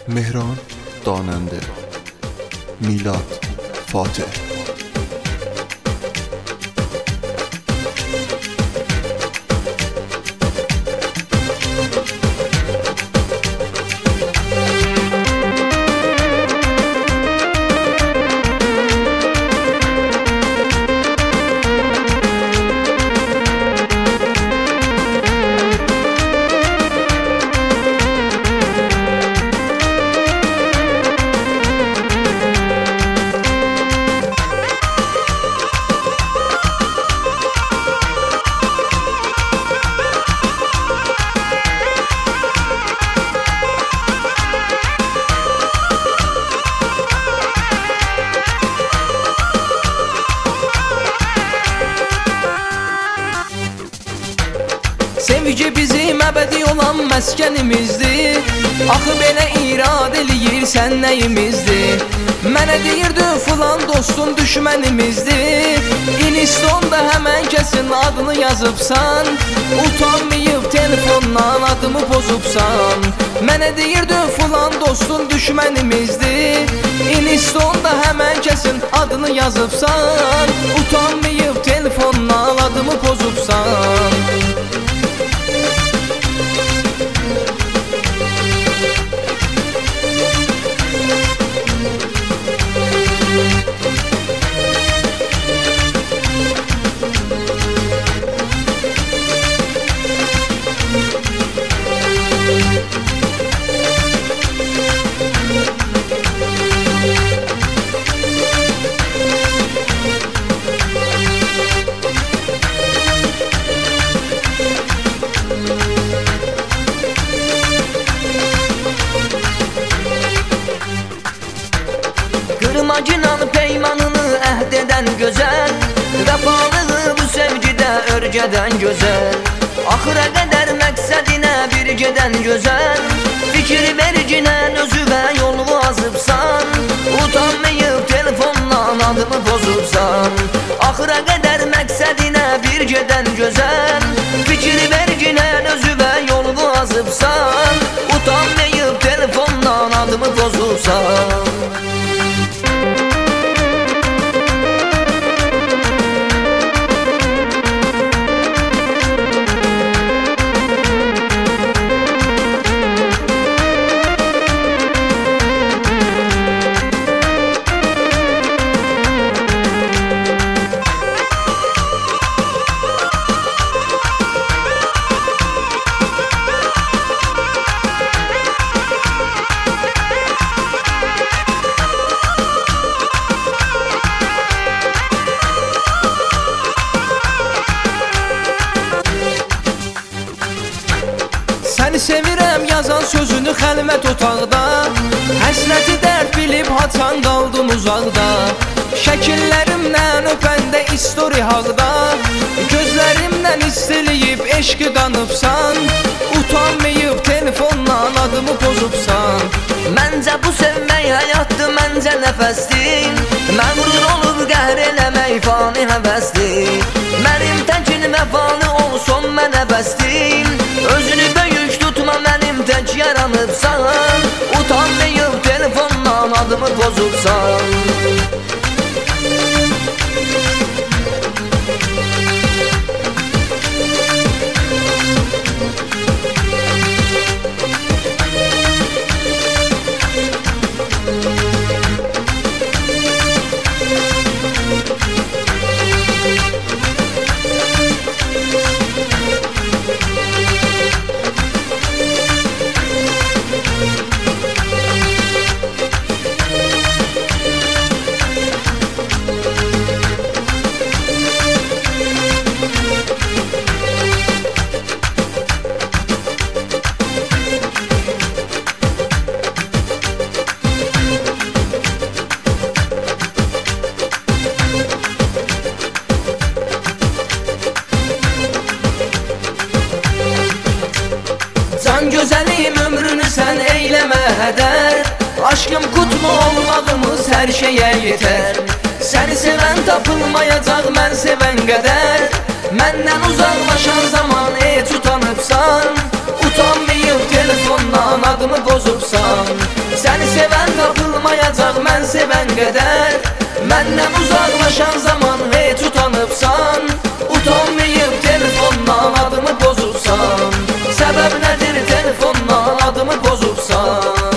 مهران داننده، میلاد فاتح. Sevgi bizim əbədi olan məskənimizdir. Axı belə irad eləyir sən nəyimizdir? Mənə deyirdi filan dostun düşmənimizdir. İnistonda həmən kəsin adını yazıbsan, utanmayıb telefondan adımı pozubsan. Mənə deyirdi filan dostun düşmənimizdir. İnistonda həmən kəsin adını yazıbsan, utanmayıb telefondan adımı pozubsan. Qırmacınan peymanını əhd edən gözəl, vəfalığı bu sevgidə örgədən gözəl. Axıra qədər məqsədinə bir gedən gözəl, fikir verginən özüvə yolu azıbsan, utanmayıb telefondan adımı pozubsan. Axıra qədər məqsədinə bir gedən gözəl, fikir verginən özüvə yolu azıbsan, utanmayıb telefondan adımı pozubsan. Səni sevirəm yazan sözünü xəlvət otaqda, həsrəti dərd bilib haçan qaldın uzaqda. Şəkillərimdən öpəndə istori haqda, gözlərimdən istiliyib eşqi qanıbsan, utanmayıb telefondan adımı pozubsan. Məncə bu sevmək həyatdır, məncə nəfəsdir, məğrur olub qəhr eləmək fani həvəsdir. Mənim təkin vəfalı olsun mənə bəsdir, özünü böyük tutma mənim tək yaranıbsan, utanmayıb telefondan adımı pozubsan. Can gözəlim ömrünü sən eyləmə hədər, aşkım qutlu olmağımız hər şeyə yetər. Səni sevən tapılmayacaq mən sevən qədər, məndən uzaqlaşan zaman tutanıbsan, utanmayıb telefondan adımı pozubsan. sevən qədər. Məndən uzaqlaşan zaman heç utanıbsan, utanmayıb telefondan adımı pozubsan. Səbəb nədir telefondan adımı pozubsan?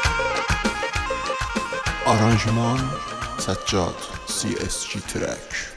Aranjman Səccad CSG Track.